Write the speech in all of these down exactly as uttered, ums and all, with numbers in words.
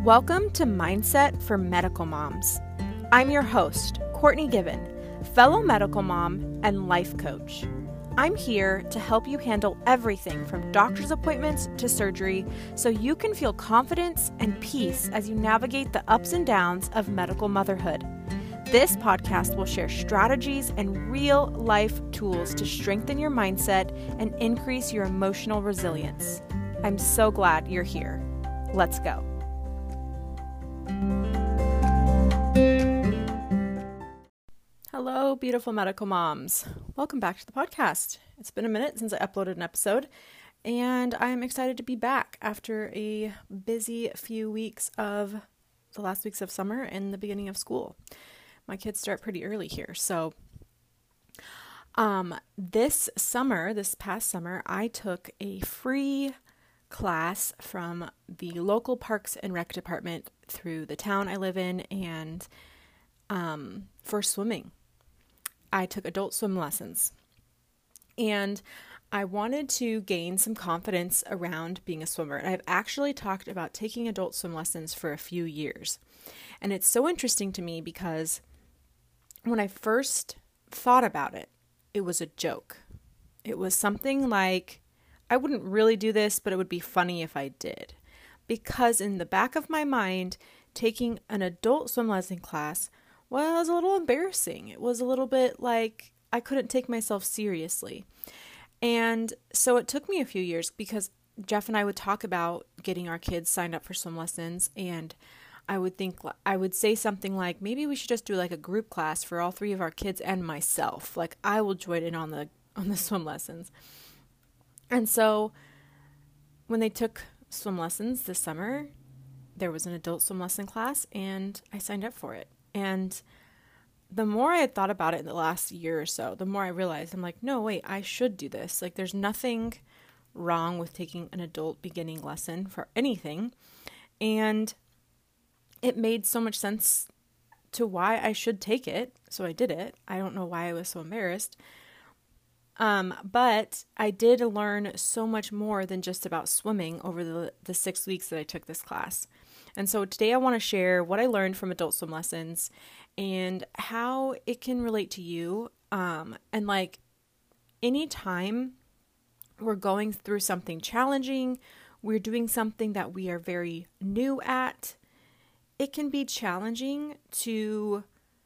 Welcome to Mindset for Medical Moms. I'm your host, Courtney Given, fellow medical mom and life coach. I'm here to help you handle everything from doctor's appointments to surgery so you can feel confidence and peace as you navigate the ups and downs of medical motherhood. This podcast will share strategies and real life tools to strengthen your mindset and increase your emotional resilience. I'm so glad you're here. Let's go. Hello, beautiful medical moms. Welcome back to the podcast. It's been a minute since I uploaded an episode, and I'm excited to be back after a busy few weeks of the last weeks of summer and the beginning of school. My kids start pretty early here, so um, this summer, this past summer, I took a free class from the local Parks and Rec department through the town I live in, and um, for swimming. I took adult swim lessons, and I wanted to gain some confidence around being a swimmer. And I've actually talked about taking adult swim lessons for a few years, and it's so interesting to me because when I first thought about it, it was a joke. It was something like, I wouldn't really do this, but it would be funny if I did. Because in the back of my mind, taking an adult swim lesson class was a little embarrassing. It was a little bit like I couldn't take myself seriously. And so it took me a few years because Jeff and I would talk about getting our kids signed up for swim lessons, and I would think, I would say something like, maybe we should just do like a group class for all three of our kids and myself. Like I will join in on the on the swim lessons. And so when they took swim lessons this summer, there was an adult swim lesson class, and I signed up for it. And the more I had thought about it in the last year or so, the more I realized, I'm like, no, wait, I should do this. Like, there's nothing wrong with taking an adult beginning lesson for anything. And it made so much sense to why I should take it. So I did it. I don't know why I was so embarrassed. Um, but I did learn so much more than just about swimming over the, the six weeks that I took this class. And so today I want to share what I learned from adult swim lessons and how it can relate to you. Um, and like anytime we're going through something challenging, we're doing something that we are very new at, it can be challenging to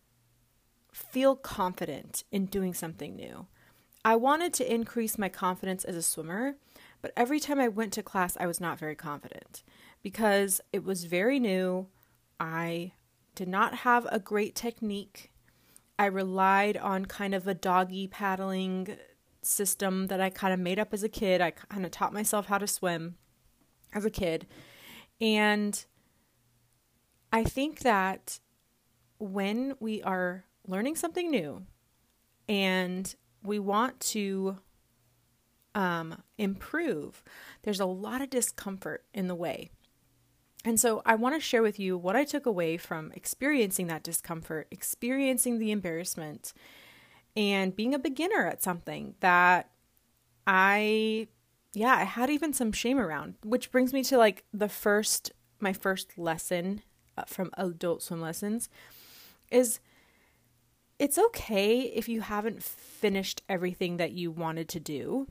feel confident in doing something new. I wanted to increase my confidence as a swimmer, but every time I went to class, I was not very confident because it was very new. I did not have a great technique. I relied on kind of a doggy paddling system that I kind of made up as a kid. I kind of taught myself how to swim as a kid. And I think that when we are learning something new and we want to um, improve, there's a lot of discomfort in the way. And so I want to share with you what I took away from experiencing that discomfort, experiencing the embarrassment, and being a beginner at something that I, yeah, I had even some shame around, which brings me to like the first, my first lesson from adult swim lessons is it's okay if you haven't finished everything that you wanted to do,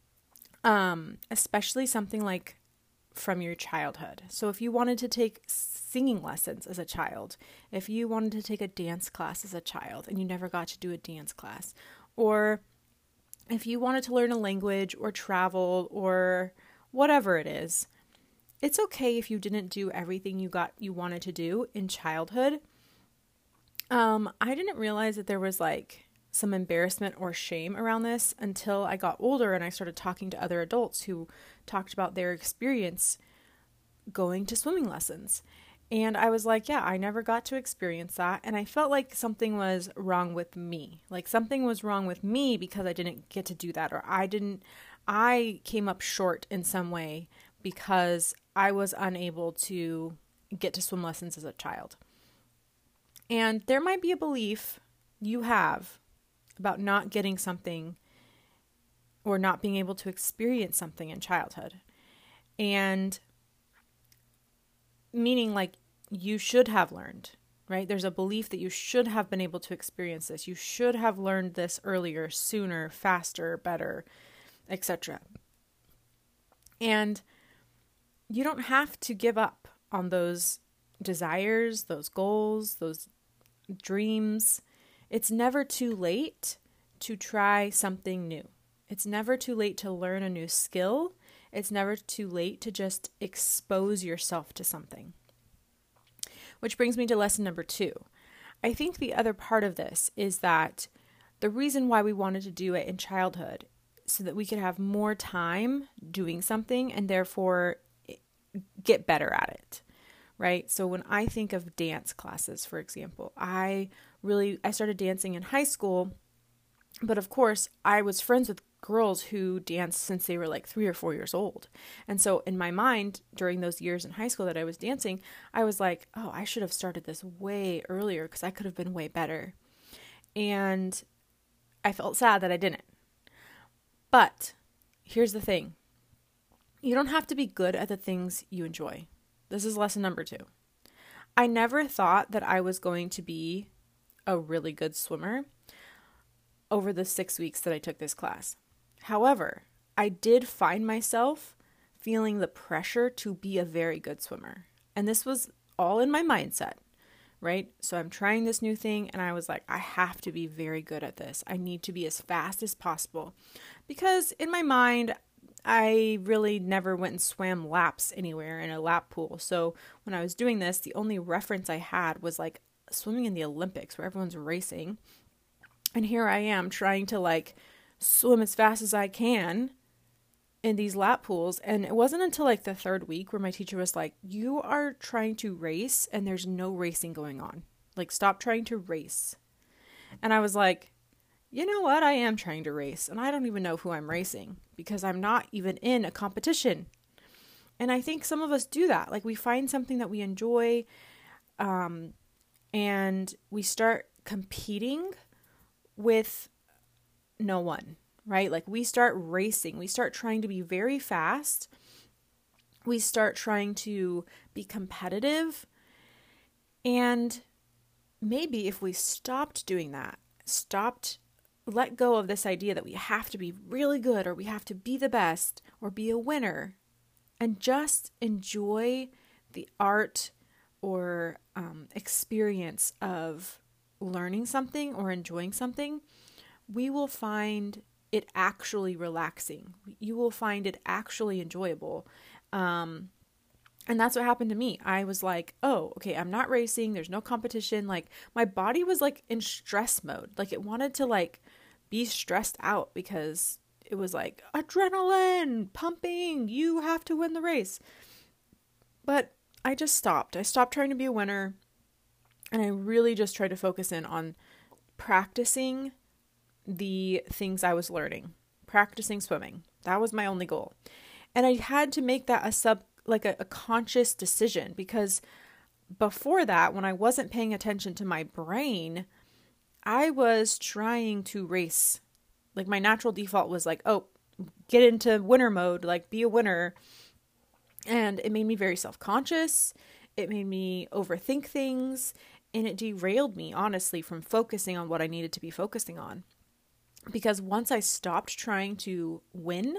um, especially something like from your childhood. So if you wanted to take singing lessons as a child, if you wanted to take a dance class as a child and you never got to do a dance class, or if you wanted to learn a language or travel or whatever it is, it's okay if you didn't do everything you got you wanted to do in childhood. Um, I didn't realize that there was like some embarrassment or shame around this until I got older and I started talking to other adults who talked about their experience going to swimming lessons. And I was like, yeah, I never got to experience that. And I felt like something was wrong with me. Like something was wrong with me because I didn't get to do that, or I didn't, I came up short in some way because I was unable to get to swim lessons as a child. And there might be a belief you have about not getting something or not being able to experience something in childhood. And meaning like you should have learned, right? There's a belief that you should have been able to experience this. You should have learned this earlier, sooner, faster, better, et cetera. And you don't have to give up on those desires, those goals, those dreams. It's never too late to try something new. It's never too late to learn a new skill. It's never too late to just expose yourself to something. Which brings me to lesson number two. I think the other part of this is that the reason why we wanted to do it in childhood so that we could have more time doing something and therefore get better at it, right? So when I think of dance classes, for example, I really, I started dancing in high school, but of course I was friends with girls who danced since they were like three or four years old. And so in my mind, during those years in high school that I was dancing, I was like, oh, I should have started this way earlier because I could have been way better. And I felt sad that I didn't. But here's the thing. You don't have to be good at the things you enjoy. This is lesson number two. I never thought that I was going to be a really good swimmer over the six weeks that I took this class. However, I did find myself feeling the pressure to be a very good swimmer. And this was all in my mindset, right? So I'm trying this new thing and I was like, I have to be very good at this. I need to be as fast as possible. Because in my mind, I really never went and swam laps anywhere in a lap pool. So when I was doing this, the only reference I had was like swimming in the Olympics where everyone's racing. And here I am trying to like swim as fast as I can in these lap pools. And it wasn't until like the third week where my teacher was like, you are trying to race and there's no racing going on. Like, stop trying to race. And I was like, you know what? I am trying to race and I don't even know who I'm racing because I'm not even in a competition. And I think some of us do that. Like, we find something that we enjoy, um, and we start competing with no one, right? Like, we start racing. We start trying to be very fast. We start trying to be competitive. And maybe if we stopped doing that, stopped, let go of this idea that we have to be really good or we have to be the best or be a winner, and just enjoy the art or um, experience of learning something or enjoying something, we will find it actually relaxing. You will find it actually enjoyable. Um, and that's what happened to me. I was like, oh, okay, I'm not racing. There's no competition. Like, my body was like in stress mode. Like, it wanted to like be stressed out because it was like adrenaline pumping. You have to win the race. But I just stopped. I stopped trying to be a winner. And I really just tried to focus in on practicing the things I was learning, practicing swimming. That was my only goal. And I had to make that a sub, like a, a conscious decision, because before that, when I wasn't paying attention to my brain, I was trying to race. Like, my natural default was like, oh, get into winner mode, like be a winner. And it made me very self-conscious. It made me overthink things. And it derailed me, honestly, from focusing on what I needed to be focusing on. Because once I stopped trying to win,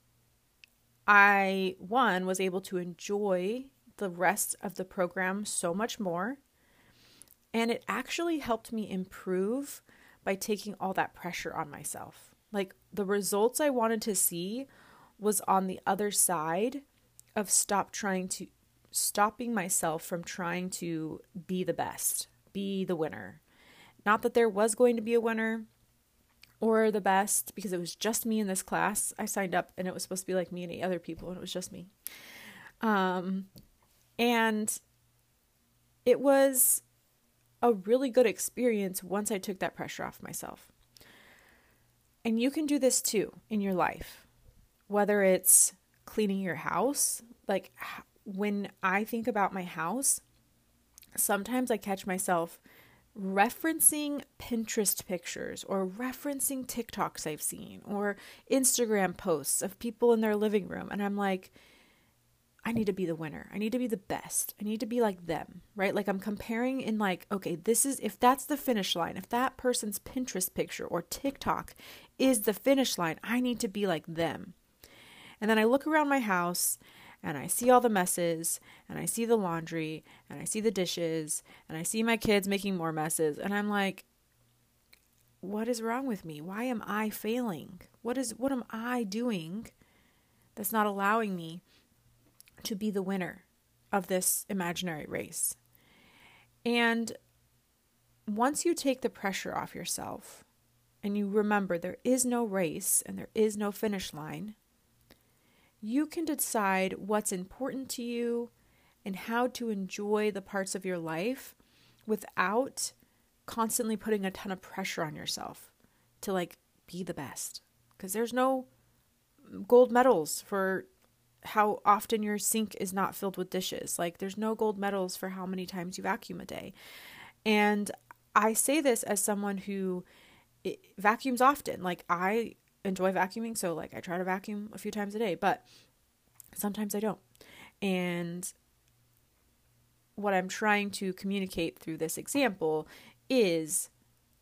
I, one, was able to enjoy the rest of the program so much more. And it actually helped me improve by taking all that pressure on myself. Like, the results I wanted to see was on the other side of stop trying to stopping myself from trying to be the best, be the winner. Not that there was going to be a winner or the best, because it was just me in this class. I signed up and it was supposed to be like me and eight other people, and it was just me. Um, and it was a really good experience once I took that pressure off myself. And you can do this too in your life, whether it's cleaning your house. Like, when I think about my house, sometimes I catch myself referencing Pinterest pictures or referencing TikToks I've seen or Instagram posts of people in their living room. And I'm like, I need to be the winner. I need to be the best. I need to be like them, right? Like I'm comparing in like, okay, this is, if that's the finish line, if that person's Pinterest picture or TikTok is the finish line, I need to be like them. And then I look around my house and I see all the messes and I see the laundry and I see the dishes and I see my kids making more messes. And I'm like, what is wrong with me? Why am I failing? What is, what am I doing that's not allowing me to be the winner of this imaginary race? And once you take the pressure off yourself and you remember there is no race and there is no finish line, you can decide what's important to you and how to enjoy the parts of your life without constantly putting a ton of pressure on yourself to like be the best. Because there's no gold medals for how often your sink is not filled with dishes. Like there's no gold medals for how many times you vacuum a day. And I say this as someone who vacuums often. Like I enjoy vacuuming. So like I try to vacuum a few times a day, but sometimes I don't. And what I'm trying to communicate through this example is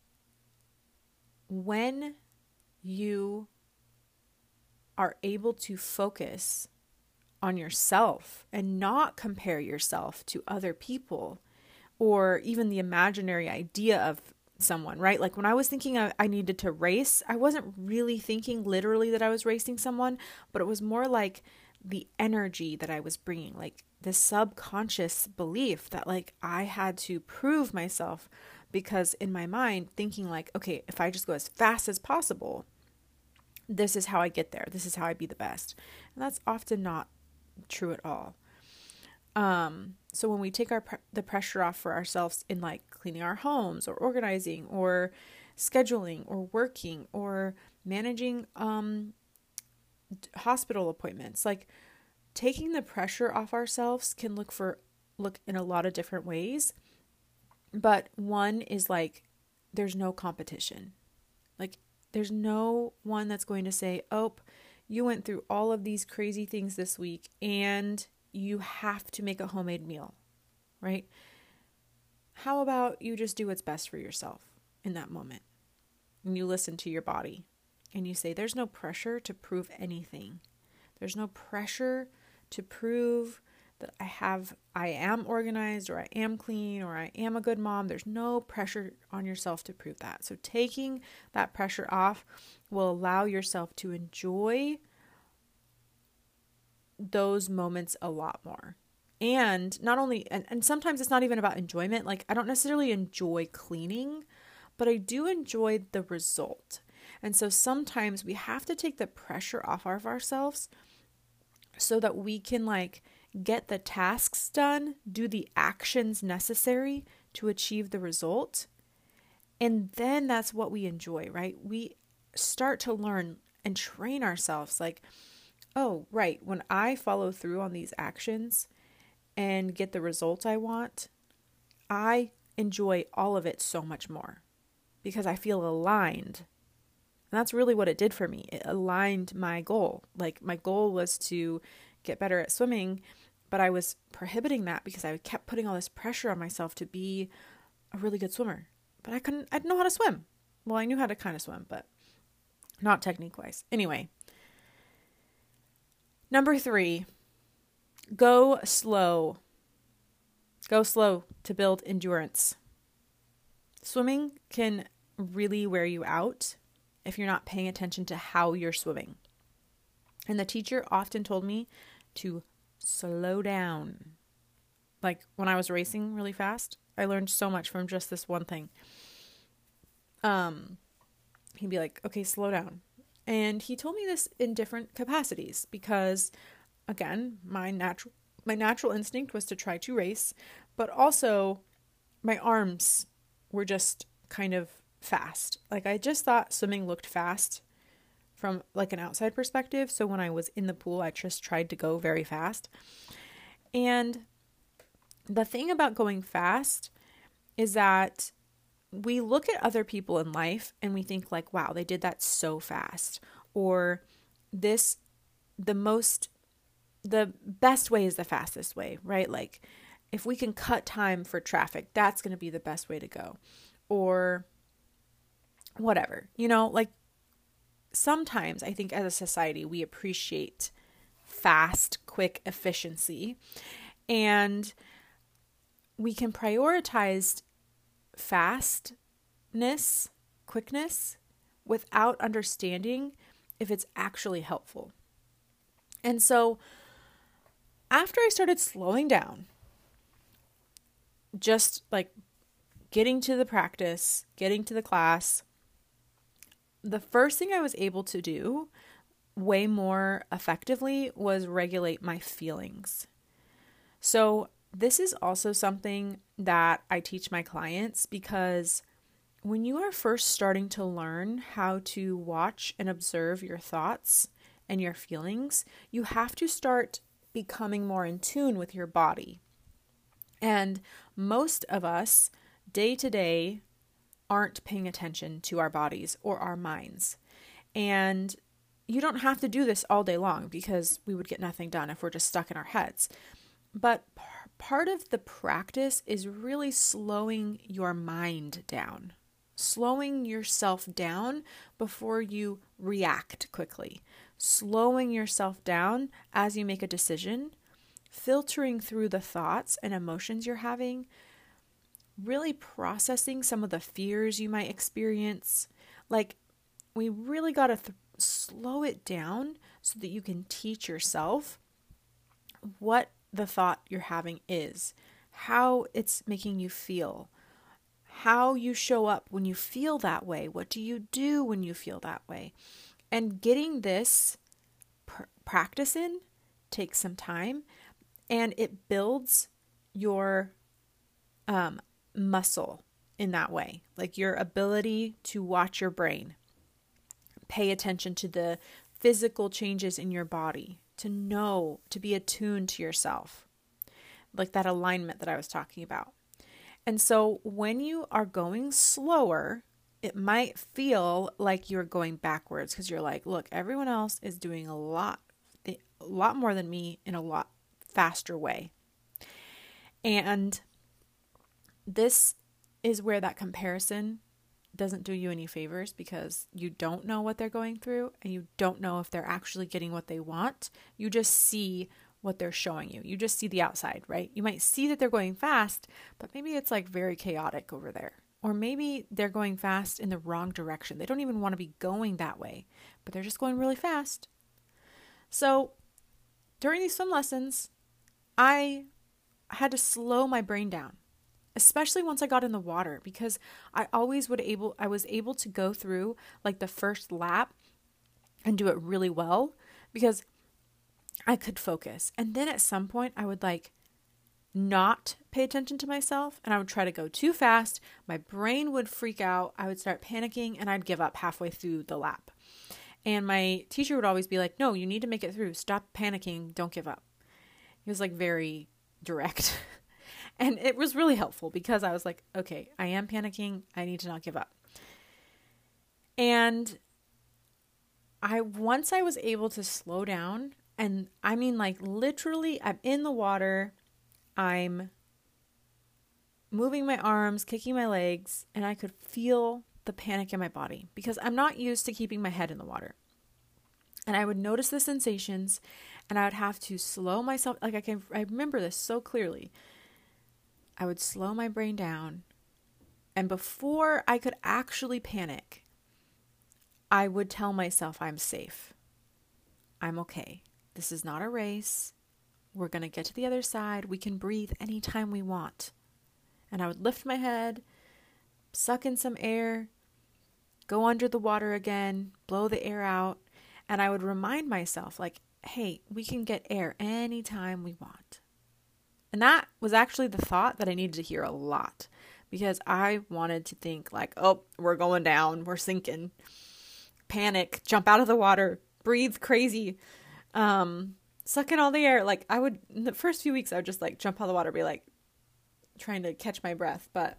when you are able to focus on yourself and not compare yourself to other people or even the imaginary idea of someone, right? Like when I was thinking I, I needed to race, I wasn't really thinking literally that I was racing someone, but it was more like the energy that I was bringing, like the subconscious belief that like I had to prove myself, because in my mind thinking like, okay, if I just go as fast as possible, this is how I get there. This is how I be the best. And that's often not true at all. Um, so when we take our pre- the pressure off for ourselves in like cleaning our homes or organizing or scheduling or working or managing um, hospital appointments, like taking the pressure off ourselves can look for look in a lot of different ways. But one is like there's no competition. Like there's no one that's going to say, "Oh, you went through all of these crazy things this week and you have to make a homemade meal," right? How about you just do what's best for yourself in that moment? And you listen to your body and you say, there's no pressure to prove anything. There's no pressure to prove that I have, I am organized or I am clean or I am a good mom. There's no pressure on yourself to prove that. So taking that pressure off will allow yourself to enjoy those moments a lot more. And not only, and, and sometimes it's not even about enjoyment. Like I don't necessarily enjoy cleaning, but I do enjoy the result. And so sometimes we have to take the pressure off of ourselves so that we can like get the tasks done, do the actions necessary to achieve the result. And then that's what we enjoy, right? We start to learn and train ourselves like, oh, right, when I follow through on these actions and get the result I want, I enjoy all of it so much more because I feel aligned. And that's really what it did for me. It aligned my goal. Like my goal was to get better at swimming, but I was prohibiting that because I kept putting all this pressure on myself to be a really good swimmer. But I couldn't, I didn't know how to swim. Well, I knew how to kind of swim, but not technique-wise. Anyway. Number three, go slow. Go slow to build endurance. Swimming can really wear you out if you're not paying attention to how you're swimming. And the teacher often told me to slow down. Like when I was racing really fast, I learned so much from just this one thing. Um, he'd be like, okay, slow down. And he told me this in different capacities because, again, my natural my natural instinct was to try to race, but also my arms were just kind of fast. Like I just thought swimming looked fast from like an outside perspective. So when I was in the pool, I just tried to go very fast. And the thing about going fast is that we look at other people in life and we think like, wow, they did that so fast. Or this, the most the best way is the fastest way, right? Like if we can cut time for traffic, that's going to be the best way to go. Or whatever, you know, like sometimes I think as a society, we appreciate fast, quick efficiency, and we can prioritize fastness, quickness, without understanding if it's actually helpful. And so after I started slowing down, just like getting to the practice, getting to the class, the first thing I was able to do way more effectively was regulate my feelings. So this is also something that I teach my clients, because when you are first starting to learn how to watch and observe your thoughts and your feelings, you have to start becoming more in tune with your body. And most of us, day to day, aren't paying attention to our bodies or our minds. And you don't have to do this all day long, because we would get nothing done if we're just stuck in our heads. But p- part of the practice is really slowing your mind down, slowing yourself down before you react quickly, slowing yourself down as you make a decision, filtering through the thoughts and emotions you're having, really processing some of the fears you might experience. Like, we really got to th- slow it down so that you can teach yourself what the thought you're having is, how it's making you feel, how you show up when you feel that way, what do you do when you feel that way. And getting this pr- practice in takes some time, and it builds your um, muscle in that way, like your ability to watch your brain, pay attention to the physical changes in your body, to know, to be attuned to yourself, like that alignment that I was talking about. And so when you are going slower, it might feel like you're going backwards, because you're like, look, everyone else is doing a lot, a lot more than me in a lot faster way. And this is where that comparison doesn't do you any favors, because you don't know what they're going through and you don't know if they're actually getting what they want. You just see what they're showing you. You just see the outside, right? You might see that they're going fast, but maybe it's like very chaotic over there. Or maybe they're going fast in the wrong direction. They don't even want to be going that way, but they're just going really fast. So during these swim lessons, I had to slow my brain down, especially once I got in the water, because I always would able, I was able to go through like the first lap and do it really well because I could focus. And then at some point I would like not pay attention to myself and I would try to go too fast. My brain would freak out. I would start panicking and I'd give up halfway through the lap. And my teacher would always be like, no, you need to make it through. Stop panicking. Don't give up. He was like very direct. And it was really helpful because I was like, okay, I am panicking. I need to not give up. And I, once I was able to slow down, and I mean like literally I'm in the water, I'm moving my arms, kicking my legs, and I could feel the panic in my body because I'm not used to keeping my head in the water. And I would notice the sensations and I would have to slow myself. Like I can, I remember this so clearly. I would slow my brain down. And before I could actually panic, I would tell myself I'm safe. I'm okay. This is not a race. We're going to get to the other side. We can breathe anytime we want. And I would lift my head, suck in some air, go under the water again, blow the air out. And I would remind myself like, hey, we can get air anytime we want. And that was actually the thought that I needed to hear a lot because I wanted to think like, oh, we're going down, we're sinking, panic, jump out of the water, breathe crazy, um, suck in all the air. Like I would, in the first few weeks, I would just like jump out of the water, be like trying to catch my breath. But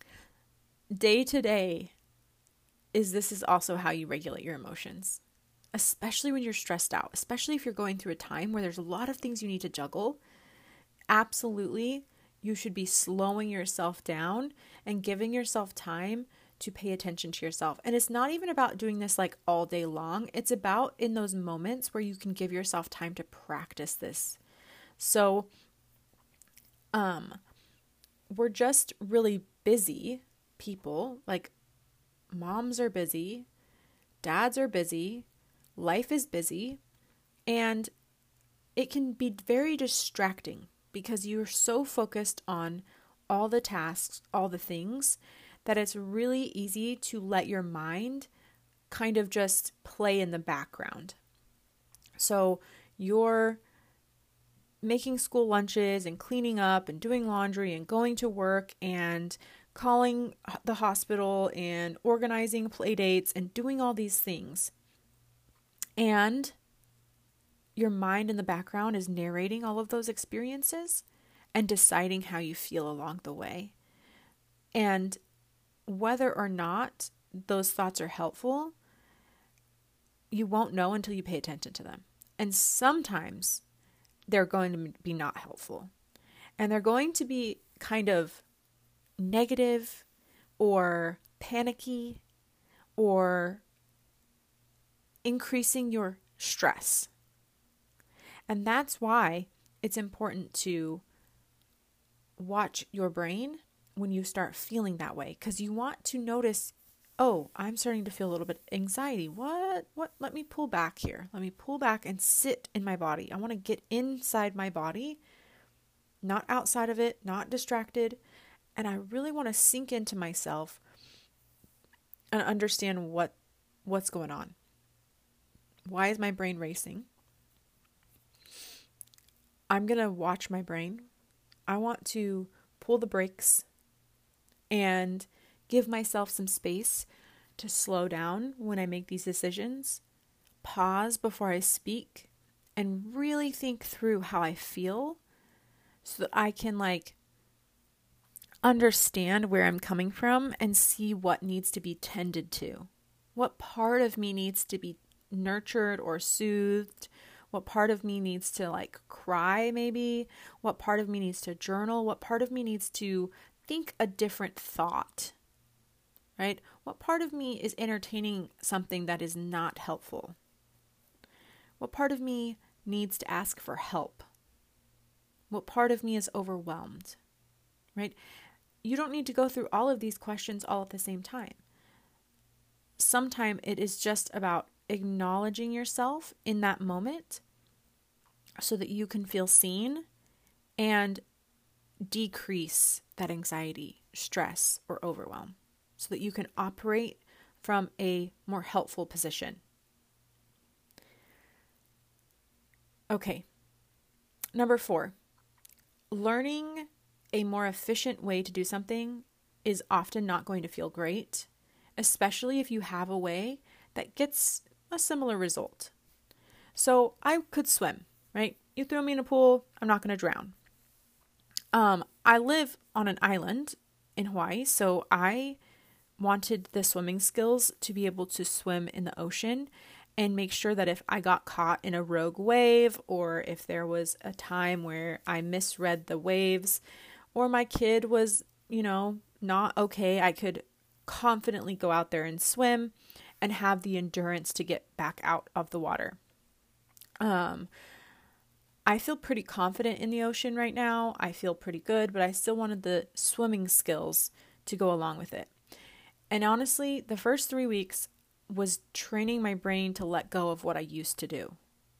day to day is this is also how you regulate your emotions. especially when you're stressed out, especially if you're going through a time where there's a lot of things you need to juggle. Absolutely, you should be slowing yourself down and giving yourself time to pay attention to yourself. And it's not even about doing this like all day long. It's about in those moments where you can give yourself time to practice this. So, um, we're just really busy people. Like, moms are busy, dads are busy, life is busy, and it can be very distracting because you're so focused on all the tasks, all the things, that it's really easy to let your mind kind of just play in the background. So you're making school lunches and cleaning up and doing laundry and going to work and calling the hospital and organizing play dates and doing all these things. And your mind in the background is narrating all of those experiences and deciding how you feel along the way. And whether or not those thoughts are helpful, you won't know until you pay attention to them. And sometimes they're going to be not helpful. And they're going to be kind of negative or panicky or increasing your stress. And that's why it's important to watch your brain when you start feeling that way, because you want to notice, oh, I'm starting to feel a little bit anxiety. What? What? Let me pull back here. Let me pull back and sit in my body. I want to get inside my body, not outside of it, not distracted. And I really want to sink into myself and understand what what's going on. Why is my brain racing? I'm going to watch my brain. I want to pull the brakes and give myself some space to slow down when I make these decisions, pause before I speak, and really think through how I feel so that I can like understand where I'm coming from and see what needs to be tended to. What part of me needs to be nurtured or soothed? What part of me needs to like cry maybe? What part of me needs to journal? What part of me needs to think a different thought, right? What part of me is entertaining something that is not helpful? What part of me needs to ask for help? What part of me is overwhelmed, right? You don't need to go through all of these questions all at the same time. Sometimes it is just about acknowledging yourself in that moment so that you can feel seen and decrease that anxiety, stress, or overwhelm so that you can operate from a more helpful position. Okay. Number four, learning a more efficient way to do something is often not going to feel great, especially if you have a way that gets a similar result. So I could swim, right? You throw me in a pool, I'm not going to drown. Um, I live on an island in Hawaii, so I wanted the swimming skills to be able to swim in the ocean and make sure that if I got caught in a rogue wave, or if there was a time where I misread the waves, or my kid was, you know, not okay, I could confidently go out there and swim and have the endurance to get back out of the water. Um, I feel pretty confident in the ocean right now. I feel pretty good, but I still wanted the swimming skills to go along with it. And honestly, the first three weeks was training my brain to let go of what I used to do.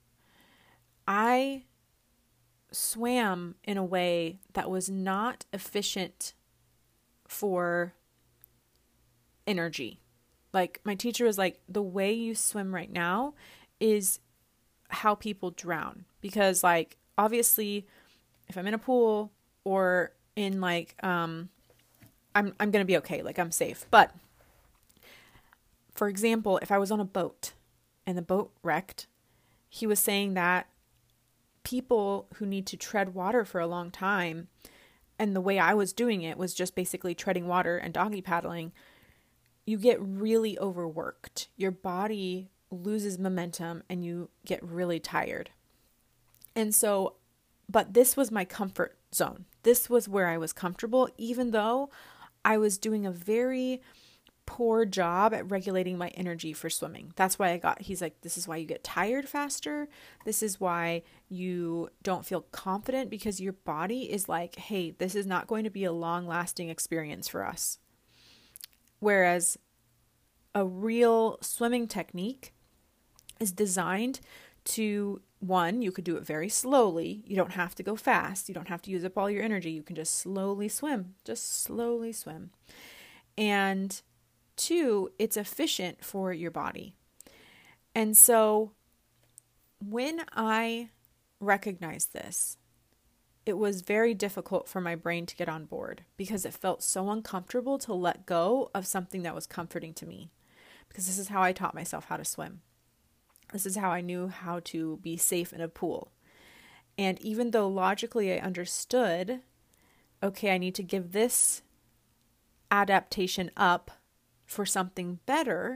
I swam in a way that was not efficient for energy. Like, my teacher was like, the way you swim right now is how people drown. Because, like, obviously, if I'm in a pool or in, like, um, I'm I'm going to be okay. Like, I'm safe. But, for example, if I was on a boat and the boat wrecked, he was saying that people who need to tread water for a long time, and the way I was doing it was just basically treading water and doggy paddling, you get really overworked. Your body loses momentum and you get really tired. And so, but this was my comfort zone. This was where I was comfortable, even though I was doing a very poor job at regulating my energy for swimming. That's why I got, he's like, this is why you get tired faster. This is why you don't feel confident, because your body is like, hey, this is not going to be a long lasting experience for us. Whereas a real swimming technique is designed to, one, you could do it very slowly. You don't have to go fast. You don't have to use up all your energy. You can just slowly swim, just slowly swim. And two, it's efficient for your body. And so when I recognized this, it was very difficult for my brain to get on board, because it felt so uncomfortable to let go of something that was comforting to me, because this is how I taught myself how to swim. This is how I knew how to be safe in a pool. And even though logically I understood, okay, I need to give this adaptation up for something better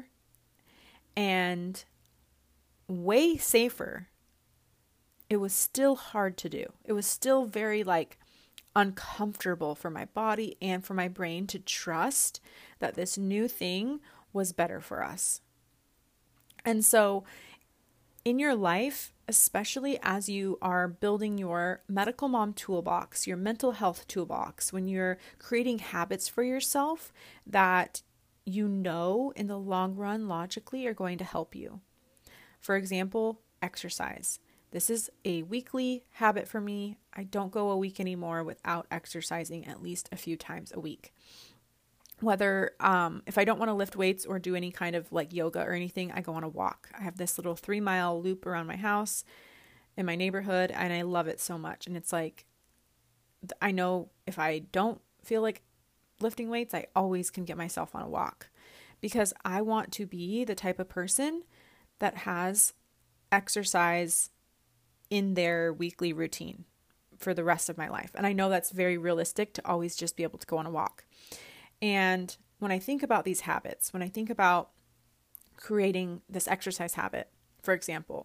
and way safer, it was still hard to do. It was still very like uncomfortable for my body and for my brain to trust that this new thing was better for us. And so in your life, especially as you are building your medical mom toolbox, your mental health toolbox, when you're creating habits for yourself that you know in the long run logically are going to help you. For example, exercise. This is a weekly habit for me. I don't go a week anymore without exercising at least a few times a week. Whether, um, if I don't want to lift weights or do any kind of like yoga or anything, I go on a walk. I have this little three mile loop around my house in my neighborhood, and I love it so much. And it's like, I know if I don't feel like lifting weights, I always can get myself on a walk, because I want to be the type of person that has exercise in their weekly routine for the rest of my life. And I know that's very realistic to always just be able to go on a walk. And when I think about these habits, when I think about creating this exercise habit, for example,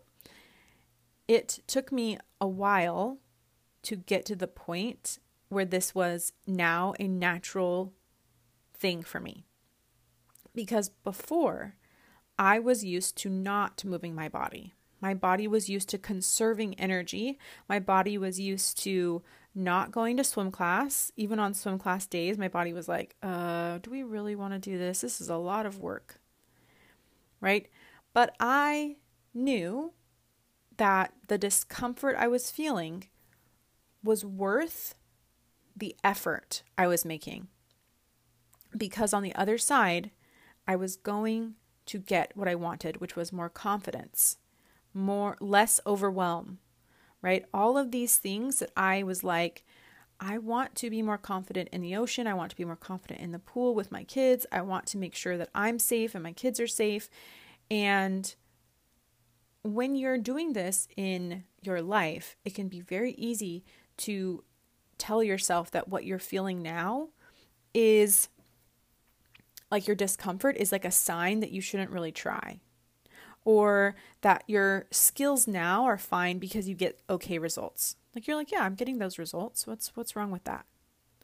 it took me a while to get to the point where this was now a natural thing for me. Because before, I was used to not moving my body. My body was used to conserving energy. My body was used to not going to swim class. Even on swim class days, my body was like, uh, do we really want to do this? This is a lot of work, right? But I knew that the discomfort I was feeling was worth the effort I was making, because on the other side, I was going to get what I wanted, which was more confidence, more, less overwhelm, right? All of these things that I was like, I want to be more confident in the ocean. I want to be more confident in the pool with my kids. I want to make sure that I'm safe and my kids are safe. And when you're doing this in your life, it can be very easy to tell yourself that what you're feeling now is like your discomfort is like a sign that you shouldn't really try, or that your skills now are fine because you get okay results. Like you're like, yeah, I'm getting those results. What's what's wrong with that?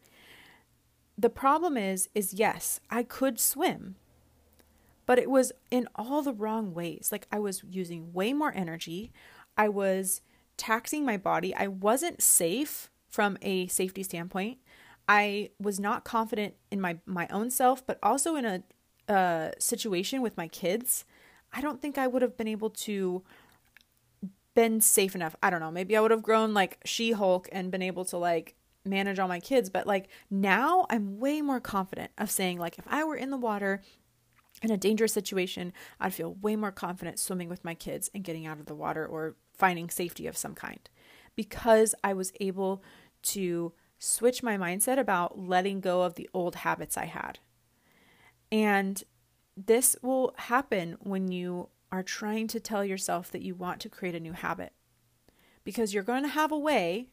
The problem is, is yes, I could swim, but it was in all the wrong ways. Like I was using way more energy. I was taxing my body. I wasn't safe from a safety standpoint. I was not confident in my, my own self, but also in a, a situation with my kids. I don't think I would have been able to been safe enough. I don't know. Maybe I would have grown like She-Hulk and been able to like manage all my kids. But like now I'm way more confident of saying like, if I were in the water in a dangerous situation, I'd feel way more confident swimming with my kids and getting out of the water or finding safety of some kind, because I was able to switch my mindset about letting go of the old habits I had. And this will happen when you are trying to tell yourself that you want to create a new habit, because you're going to have a way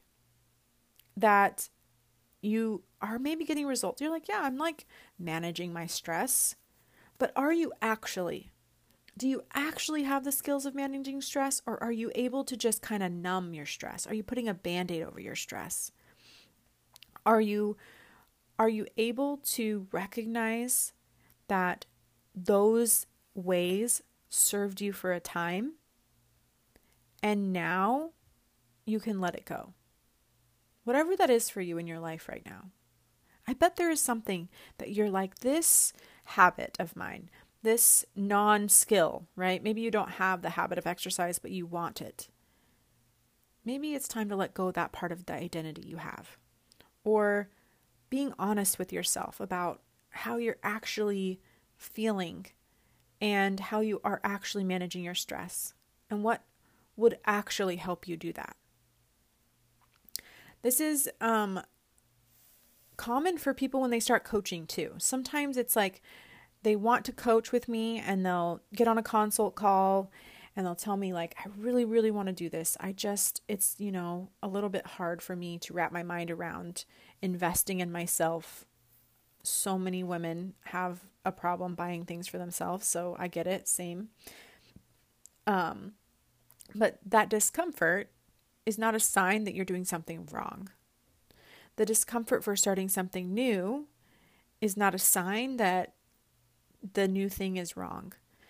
that you are maybe getting results. You're like, yeah, I'm like managing my stress, but are you actually? Do you actually have the skills of managing stress, or are you able to just kind of numb your stress? Are you putting a Band-Aid over your stress? Are you are you able to recognize that those ways served you for a time and now you can let it go? Whatever that is for you in your life right now. I bet there is something that you're like, this habit of mine, this non-skill, right? Maybe you don't have the habit of exercise, but you want it. Maybe it's time to let go of that part of the identity you have. Or being honest with yourself about how you're actually feeling and how you are actually managing your stress and what would actually help you do that. This is um, common for people when they start coaching too. Sometimes it's like they want to coach with me and they'll get on a consult call and they'll tell me like, I really, really want to do this. I just, it's, you know, a little bit hard for me to wrap my mind around investing in myself. So many women have a problem buying things for themselves. So I get it. Same. Um, but that discomfort is not a sign that you're doing something wrong. The discomfort for starting something new is not a sign that the new thing is wrong.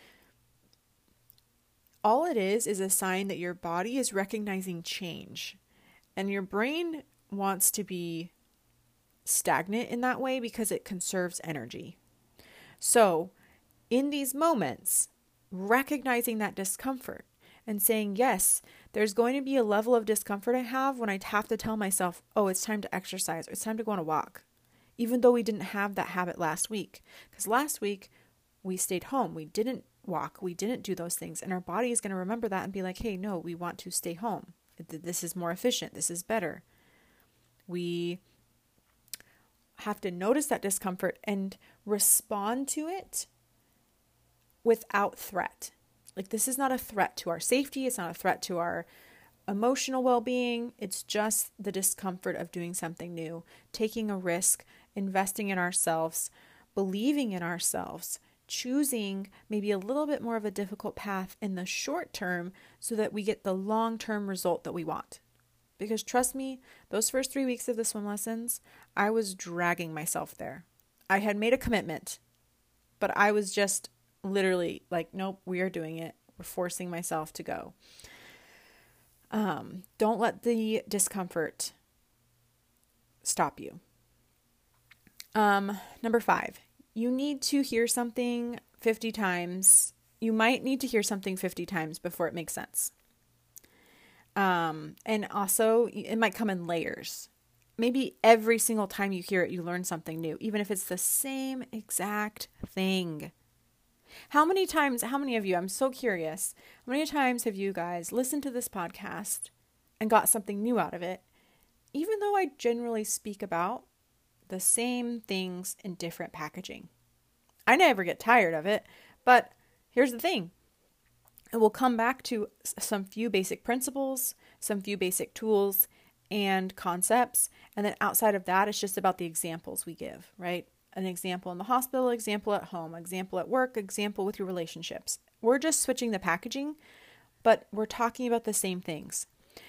All it is is a sign that your body is recognizing change, and your brain wants to be stagnant in that way because it conserves energy. So in these moments, recognizing that discomfort and saying, yes, there's going to be a level of discomfort I have when I have to tell myself, oh, it's time to exercise, or it's time to go on a walk, even though we didn't have that habit last week. Because last week we stayed home. We didn't walk. We didn't do those things. And our body is going to remember that and be like, hey, no, we want to stay home. This is more efficient. This is better. We have to notice that discomfort and respond to it without threat. Like, this is not a threat to our safety. It's not a threat to our emotional well-being. It's just the discomfort of doing something new, taking a risk, investing in ourselves, believing in ourselves, choosing maybe a little bit more of a difficult path in the short term so that we get the long-term result that we want. Because trust me, those first three weeks of the swim lessons, I was dragging myself there. I had made a commitment, but I was just literally like, nope, we are doing it. We're forcing myself to go. Um, don't let the discomfort stop you. Um, number five, you need to hear something fifty times. You might need to hear something fifty times before it makes sense. Um, and also it might come in layers. Maybe every single time you hear it, you learn something new, even if it's the same exact thing. How many times, how many of you, I'm so curious, how many times have you guys listened to this podcast and got something new out of it, even though I generally speak about the same things in different packaging? I never get tired of it, but here's the thing. It will come back to some few basic principles, some few basic tools and concepts. And then outside of that, it's just about the examples we give, right? An example in the hospital, example at home, example at work, example with your relationships. We're just switching the packaging, but we're talking about the same things.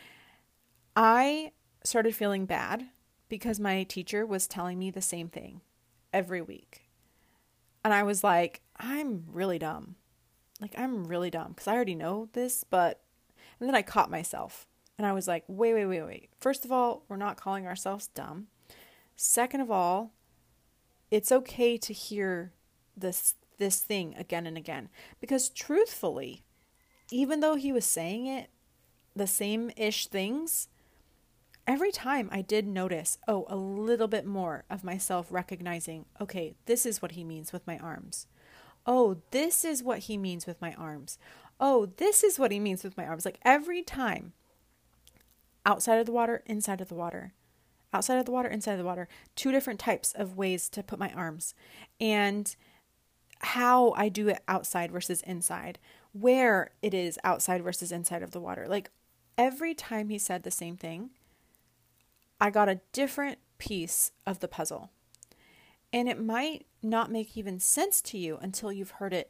I started feeling bad because my teacher was telling me the same thing every week. And I was like, I'm really dumb. Like, I'm really dumb because I already know this, but, and then I caught myself and I was like, wait, wait, wait, wait. First of all, we're not calling ourselves dumb. Second of all, it's okay to hear this this thing again and again, because truthfully, even though he was saying it, the same-ish things, every time I did notice, oh, a little bit more of myself recognizing, okay, this is what he means with my arms. Oh, this is what he means with my arms. Oh, this is what he means with my arms. Like every time, outside of the water, inside of the water. Outside of the water, inside of the water, two different types of ways to put my arms, and how I do it outside versus inside, where it is outside versus inside of the water. Like every time he said the same thing, I got a different piece of the puzzle. And it might not make even sense to you until you've heard it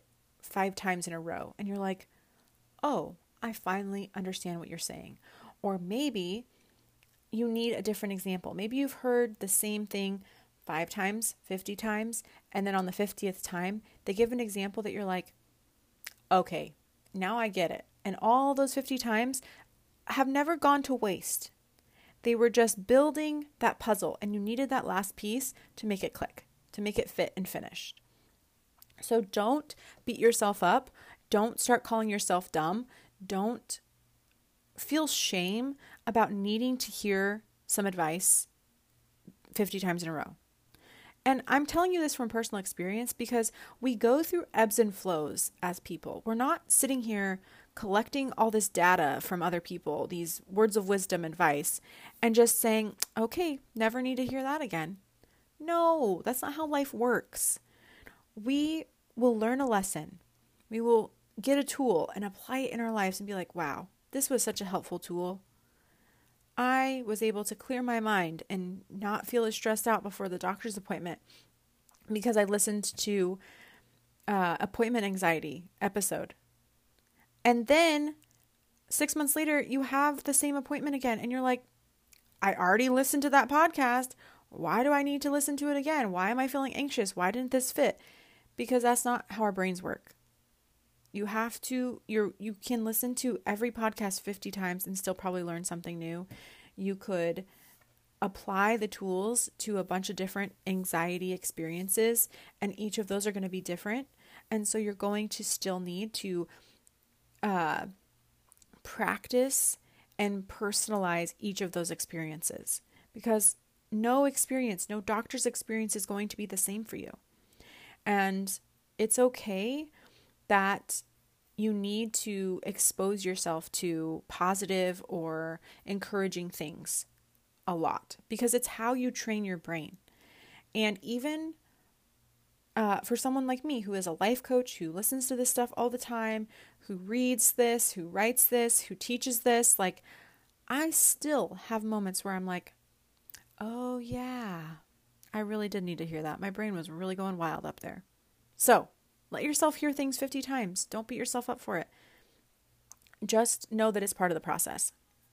five times in a row and you're like, oh, I finally understand what you're saying. Or maybe you need a different example. Maybe you've heard the same thing five times, fifty times, and then on the fiftieth time, they give an example that you're like, okay, now I get it. And all those fifty times have never gone to waste. They were just building that puzzle, and you needed that last piece to make it click, to make it fit and finished. So don't beat yourself up. Don't start calling yourself dumb. Don't feel shame about needing to hear some advice fifty times in a row. And I'm telling you this from personal experience because we go through ebbs and flows as people. We're not sitting here collecting all this data from other people, these words of wisdom, advice, and just saying, okay, never need to hear that again. No, that's not how life works. We will learn a lesson. We will get a tool and apply it in our lives and be like, wow, this was such a helpful tool. I was able to clear my mind and not feel as stressed out before the doctor's appointment because I listened to uh, appointment anxiety episode. And then six months later, you have the same appointment again. And you're like, I already listened to that podcast. Why do I need to listen to it again? Why am I feeling anxious? Why didn't this fit? Because that's not how our brains work. You have to, you're, you can listen to every podcast fifty times and still probably learn something new. You could apply the tools to a bunch of different anxiety experiences, and each of those are going to be different. And so you're going to still need to uh, practice and personalize each of those experiences, because no experience, no doctor's experience is going to be the same for you. And it's okay that you need to expose yourself to positive or encouraging things a lot, because it's how you train your brain. And even uh, for someone like me, who is a life coach, who listens to this stuff all the time, who reads this, who writes this, who teaches this, like, I still have moments where I'm like, oh yeah, I really did need to hear that. My brain was really going wild up there. So let yourself hear things fifty times. Don't beat yourself up for it. Just know that it's part of the process.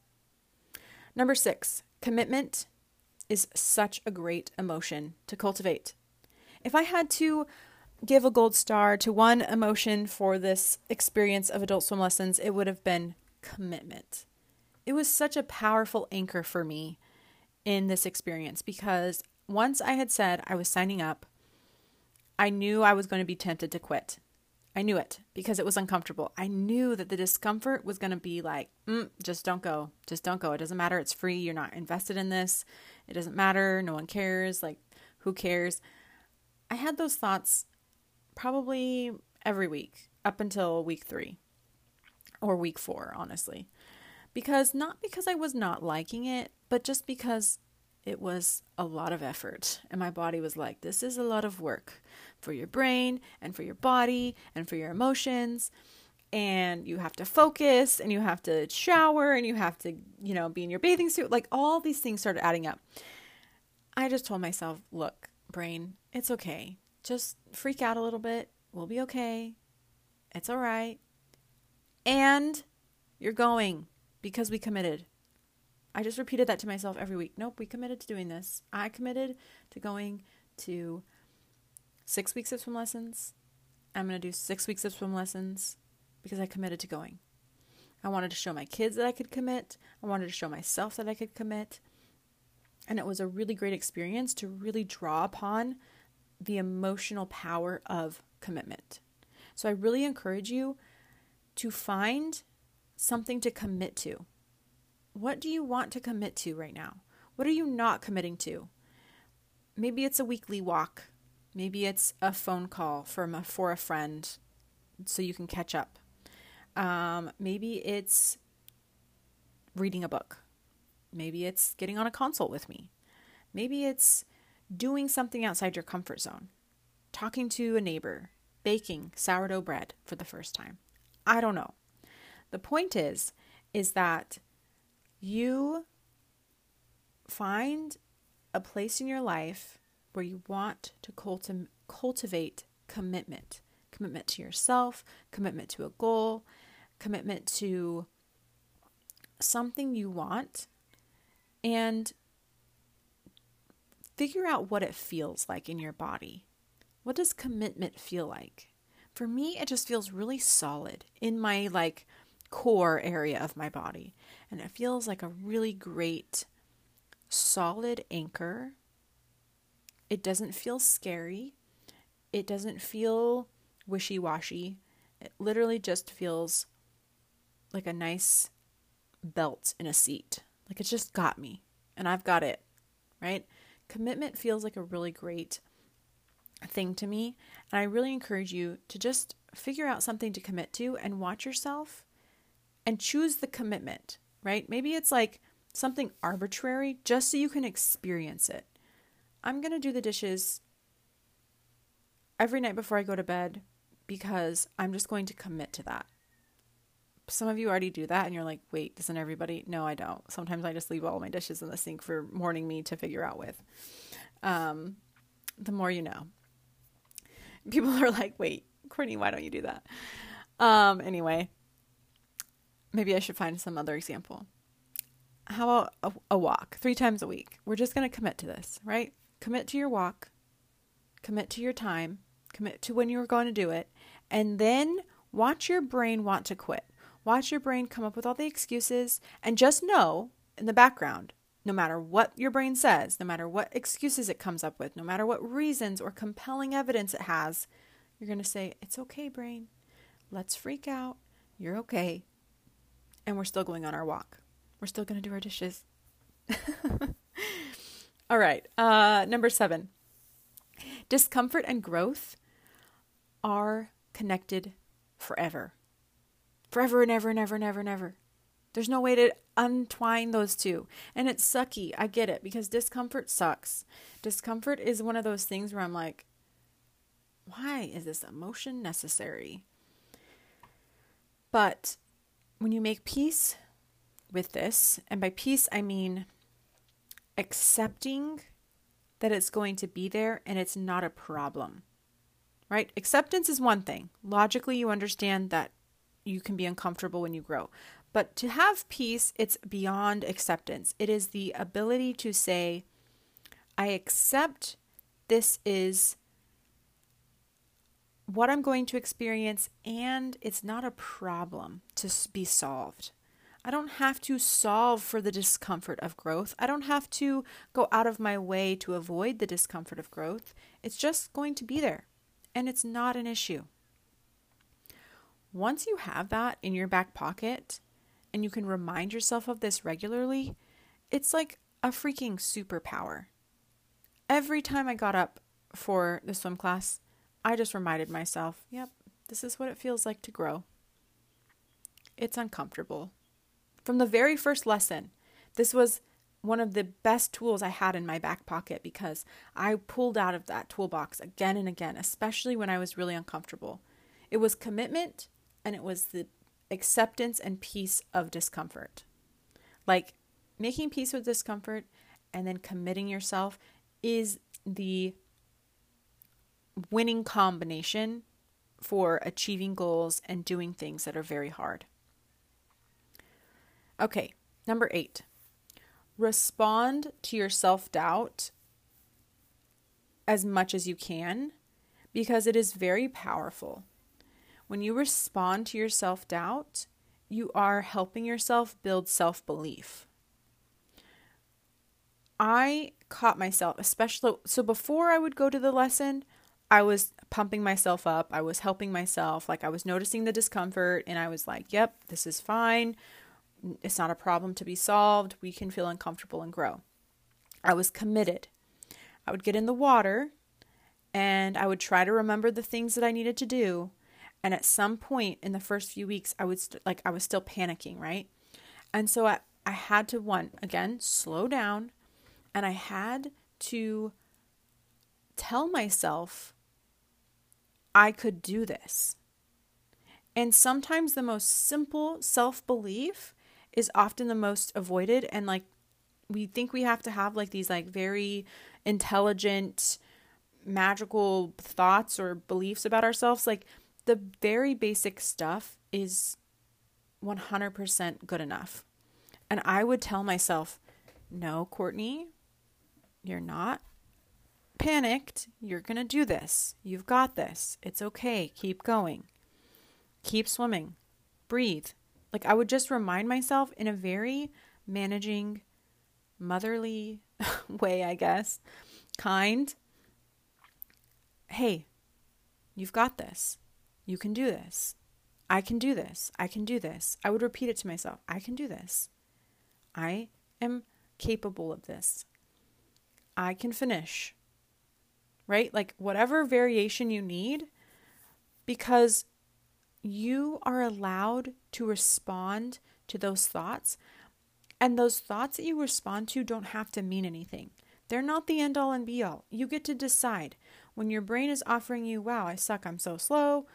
Number six, commitment is such a great emotion to cultivate. If I had to give a gold star to one emotion for this experience of Adult Swim lessons, it would have been commitment. It was such a powerful anchor for me in this experience, because once I had said I was signing up, I knew I was going to be tempted to quit. I knew it because it was uncomfortable. I knew that the discomfort was going to be like, mm, just don't go. Just don't go. It doesn't matter. It's free. You're not invested in this. It doesn't matter. No one cares. Like, who cares? I had those thoughts probably every week up until week three or week four, honestly. Because not because I was not liking it, but just because it was a lot of effort. And my body was like, this is a lot of work for your brain and for your body and for your emotions. And you have to focus and you have to shower and you have to, you know, be in your bathing suit. Like, all these things started adding up. I just told myself, look, brain, it's okay. Just freak out a little bit. We'll be okay. It's all right. And you're going because we committed. I just repeated that to myself every week. Nope, we committed to doing this. I committed to going to six weeks of swim lessons. I'm going to do six weeks of swim lessons because I committed to going. I wanted to show my kids that I could commit. I wanted to show myself that I could commit. And it was a really great experience to really draw upon the emotional power of commitment. So I really encourage you to find something to commit to. What do you want to commit to right now? What are you not committing to? Maybe it's a weekly walk. Maybe it's a phone call from a, for a friend so you can catch up. Um, maybe it's reading a book. Maybe it's getting on a consult with me. Maybe it's doing something outside your comfort zone. Talking to a neighbor. Baking sourdough bread for the first time. I don't know. The point is, is that you find a place in your life where you want to culti- cultivate commitment commitment to yourself, commitment to a goal, commitment to something you want, and figure out what it feels like in your body. What does commitment feel like? For me, it just feels really solid in my like core area of my body. And it feels like a really great solid anchor. It doesn't feel scary. It doesn't feel wishy-washy. It literally just feels like a nice belt in a seat. Like it just got me and I've got it, right? Commitment feels like a really great thing to me. And I really encourage you to just figure out something to commit to and watch yourself and choose the commitment, right? Maybe it's like something arbitrary just so you can experience it. I'm going to do the dishes every night before I go to bed because I'm just going to commit to that. Some of you already do that and you're like, wait, doesn't everybody? No, I don't. Sometimes I just leave all my dishes in the sink for morning me to figure out with. Um, the more you know. People are like, wait, Courtney, why don't you do that? Um, anyway, maybe I should find some other example. How about a, a walk three times a week? We're just going to commit to this, right? Commit to your walk, commit to your time, commit to when you're going to do it, and then watch your brain want to quit. Watch your brain come up with all the excuses and just know in the background, no matter what your brain says, no matter what excuses it comes up with, no matter what reasons or compelling evidence it has, you're going to say, it's okay, brain. Let's freak out. You're okay. And we're still going on our walk. We're still going to do our dishes. All right. Uh, number seven. Discomfort and growth are connected forever. Forever and ever and ever and ever and ever. There's no way to untwine those two. And it's sucky. I get it because discomfort sucks. Discomfort is one of those things where I'm like, why is this emotion necessary? But when you make peace with this, and by peace, I mean accepting that it's going to be there and it's not a problem, right? Acceptance is one thing. Logically, you understand that you can be uncomfortable when you grow. But to have peace, it's beyond acceptance. It is the ability to say, I accept this is what I'm going to experience, and it's not a problem to be solved. I don't have to solve for the discomfort of growth. I don't have to go out of my way to avoid the discomfort of growth. It's just going to be there, and it's not an issue. Once you have that in your back pocket, and you can remind yourself of this regularly, it's like a freaking superpower. Every time I got up for the swim class, I just reminded myself, yep, this is what it feels like to grow. It's uncomfortable. From the very first lesson, this was one of the best tools I had in my back pocket because I pulled out of that toolbox again and again, especially when I was really uncomfortable. It was commitment and it was the acceptance and peace of discomfort. Like making peace with discomfort and then committing yourself is the winning combination for achieving goals and doing things that are very hard. Okay, number eight. Respond to your self-doubt as much as you can because it is very powerful. When you respond to your self-doubt, you are helping yourself build self-belief. I caught myself, especially, so before I would go to the lesson, I was pumping myself up. I was helping myself. Like I was noticing the discomfort and I was like, yep, this is fine. It's not a problem to be solved. We can feel uncomfortable and grow. I was committed. I would get in the water and I would try to remember the things that I needed to do. And at some point in the first few weeks, I would st- like I was still panicking, right? And so I, I had to, one, again, slow down. And I had to tell myself I could do this. And sometimes the most simple self-belief is often the most avoided. And like, we think we have to have like these like very intelligent, magical thoughts or beliefs about ourselves. Like the very basic stuff is one hundred percent good enough. And I would tell myself, no, Courtney, you're not panicked. You're going to do this. You've got this. It's okay. Keep going. Keep swimming. Breathe. Like, I would just remind myself in a very managing, motherly way, I guess, kind. Hey, you've got this. You can do this. I can do this. I can do this. I would repeat it to myself. I can do this. I am capable of this. I can finish. Right? Like, whatever variation you need, because you are allowed to respond to those thoughts. And those thoughts that you respond to don't have to mean anything. They're not the end all and be all. You get to decide. When your brain is offering you, wow, I suck, I'm so slow,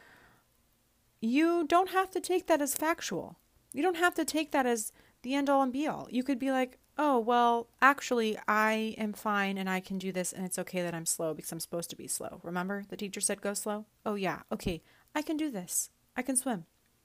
you don't have to take that as factual. You don't have to take that as the end all and be all. You could be like, oh, well, actually, I am fine and I can do this and it's okay that I'm slow because I'm supposed to be slow. Remember the teacher said go slow? Oh, yeah. Okay, I can do this. I can swim.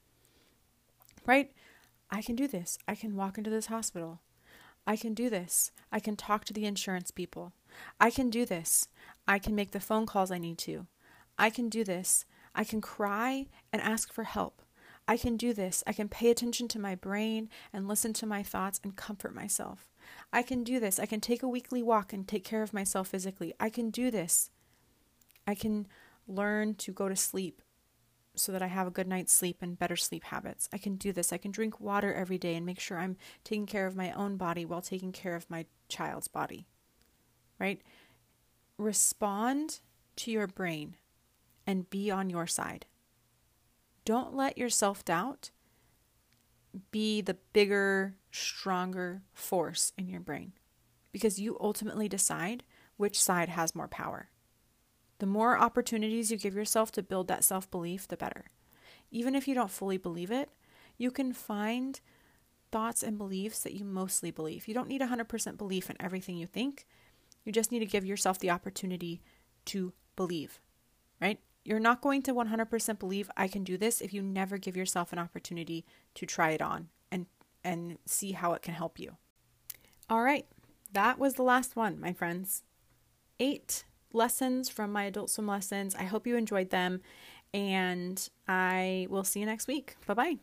Right? I can do this. I can walk into this hospital. I can do this. I can talk to the insurance people. I can do this. I can make the phone calls I need to. I can do this. I can cry and ask for help. I can do this. I can pay attention to my brain and listen to my thoughts and comfort myself. I can do this. I can take a weekly walk and take care of myself physically. I can do this. I can learn to go to sleep so that I have a good night's sleep and better sleep habits. I can do this. I can drink water every day and make sure I'm taking care of my own body while taking care of my child's body. Right? Respond to your brain and be on your side. Don't let your self-doubt be the bigger, stronger force in your brain, because you ultimately decide which side has more power. The more opportunities you give yourself to build that self-belief, the better. Even if you don't fully believe it, you can find thoughts and beliefs that you mostly believe. You don't need one hundred percent belief in everything you think. You just need to give yourself the opportunity to believe, right? You're not going to one hundred percent believe I can do this if you never give yourself an opportunity to try it on and, and see how it can help you. All right, that was the last one, my friends. Eight lessons from my Adult Swim lessons. I hope you enjoyed them, and I will see you next week. Bye-bye.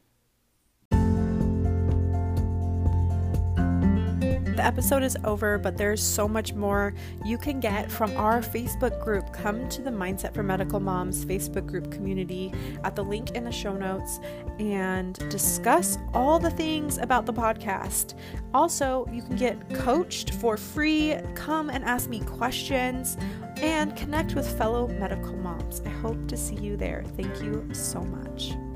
The episode is over, but there's so much more you can get from our Facebook group. Come to the Mindset for Medical Moms Facebook group community at the link in the show notes and discuss all the things about the podcast. Also, you can get coached for free. Come and ask me questions and connect with fellow medical moms. I hope to see you there. Thank you so much.